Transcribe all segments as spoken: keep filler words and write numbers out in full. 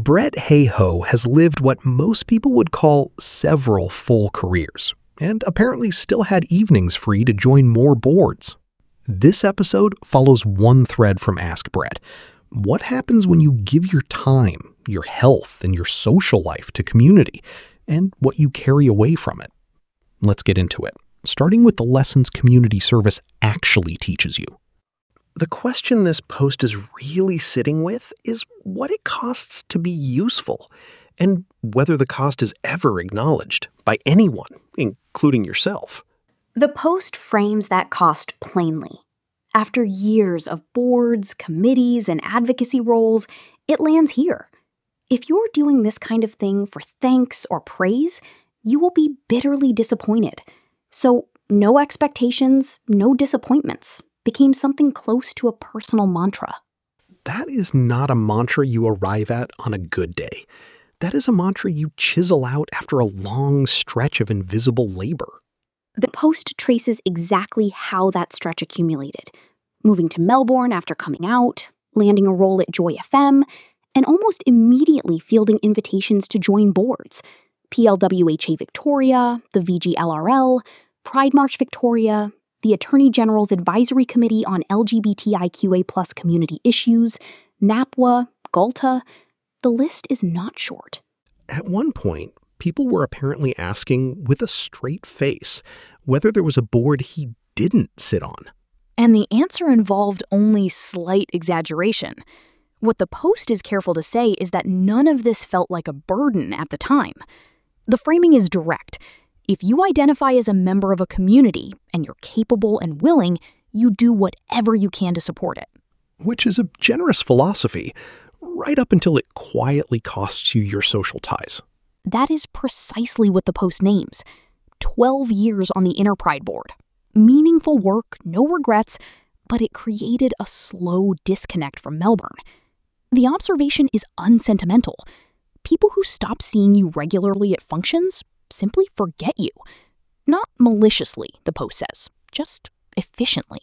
Brett Hayhoe has lived what most people would call several full careers, and apparently still had evenings free to join more boards. This episode follows one thread from Ask Brett. What happens when you give your time, your health, and your social life to community, and what you carry away from it? Let's get into it, starting with the lessons community service actually teaches you. The question this post is really sitting with is what it costs to be useful, and whether the cost is ever acknowledged by anyone, including yourself. The post frames that cost plainly. After years of boards, committees, and advocacy roles, it lands here. If you're doing this kind of thing for thanks or praise, you will be bitterly disappointed. So, no expectations, no disappointments became something close to a personal mantra. That is not a mantra you arrive at on a good day. That is a mantra you chisel out after a long stretch of invisible labor. The post traces exactly how that stretch accumulated. Moving to Melbourne after coming out, landing a role at Joy F M, and almost immediately fielding invitations to join boards. P L W H A Victoria, the V G L R L, Pride March Victoria, the Attorney General's Advisory Committee on L G B T I Q A plus community issues, NAPWA, GALTA. The list is not short. At one point, people were apparently asking with a straight face whether there was a board he didn't sit on. And the answer involved only slight exaggeration. What the post is careful to say is that none of this felt like a burden at the time. The framing is direct. If you identify as a member of a community and you're capable and willing, you do whatever you can to support it. Which is a generous philosophy, right up until it quietly costs you your social ties. That is precisely what the post names. Twelve years on the Interpride board. Meaningful work, no regrets, but it created a slow disconnect from Melbourne. The observation is unsentimental. People who stop seeing you regularly at functions simply forget you. Not maliciously, the post says, just efficiently.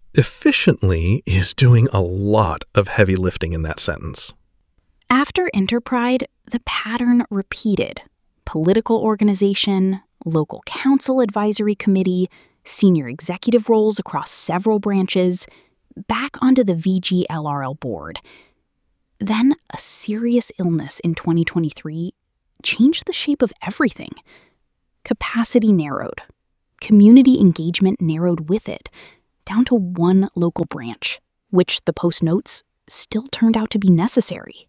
Efficiently is doing a lot of heavy lifting in that sentence. After Interpride, the pattern repeated. Political organization, local council advisory committee, senior executive roles across several branches, back onto the V G L R L board. Then a serious illness in twenty twenty-three changed the shape of everything. Capacity narrowed. Community engagement narrowed with it, down to one local branch, which, the post notes, still turned out to be necessary.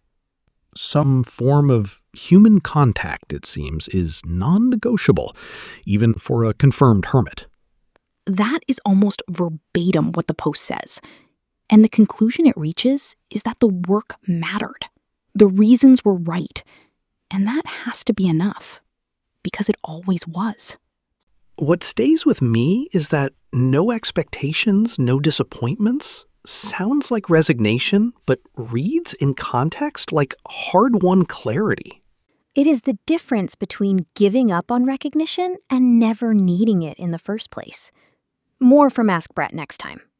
Some form of human contact, it seems, is non-negotiable, even for a confirmed hermit. That is almost verbatim what the post says. And the conclusion it reaches is that the work mattered. The reasons were right. And that has to be enough, because it always was. What stays with me is that no expectations, no disappointments sounds like resignation, but reads in context like hard-won clarity. It is the difference between giving up on recognition and never needing it in the first place. More from Ask Brett next time.